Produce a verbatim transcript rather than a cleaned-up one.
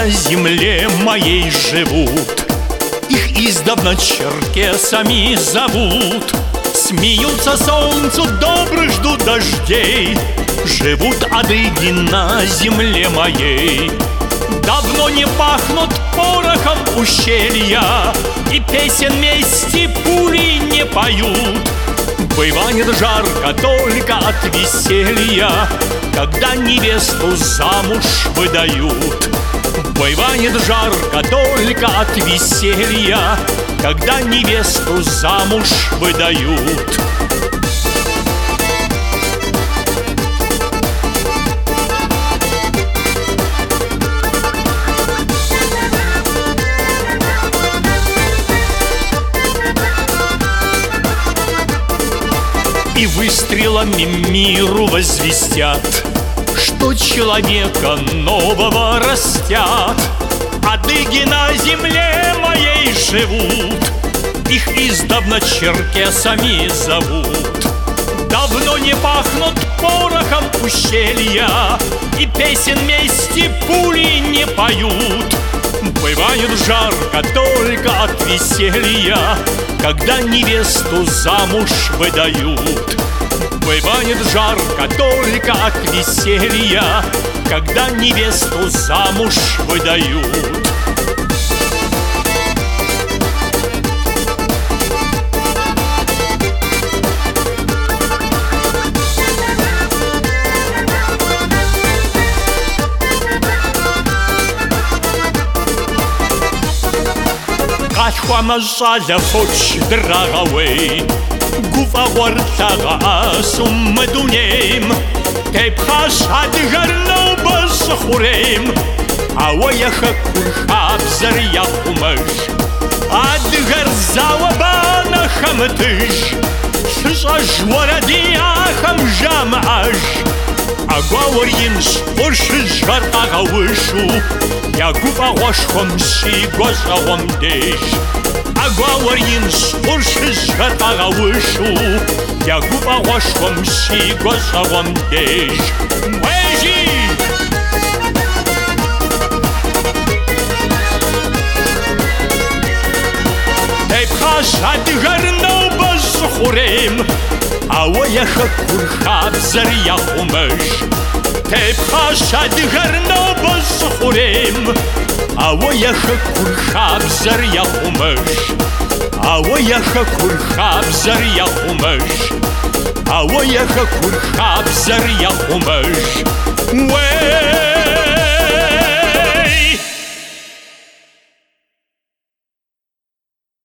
на земле моей живут. Их издавна черкесами зовут. Смеются солнцу, добрых ждут дождей. Живут адыги на земле моей. Давно не пахнут порохом ущелья, и песен мести пули не поют. Бывает жарко только от веселья, когда невесту замуж выдают. Бывает жарко только от веселья, когда невесту замуж выдают. И выстрелами миру возвестят, что человека нового растят. Адыги на земле моей живут. Их издавна черкесами зовут. Давно не пахнут порохом ущелья, и песен мести пули не поют. Бывает жарко только от веселья, когда невесту замуж выдают. Бывает жарко только от веселья, когда невесту замуж выдают. Хвамажаля хоч драгавей, гуфа гвартага асум медунейм, тепхаш адгарнау басхурейм, ауаяха курхабзар яхумаш, адгар завабана хамтыш, шаш варадия хамжамаш, агуаворинш оршиш гартага вышу. Я гуфа гошхом си гошхом деш. Агуаворинш оршиш гартага вышу. Я гуфа гошхом си гошхом деш. Мэжи! Тепхаш адгарнау басхурем, ауаяха курхабзар яхумаш. Тепхаш адгарнау басхурем, ауаяха курхабзар яхумаш. Ауаяха курхабзар яхумаш. Ауаяха курхабзар яхумаш.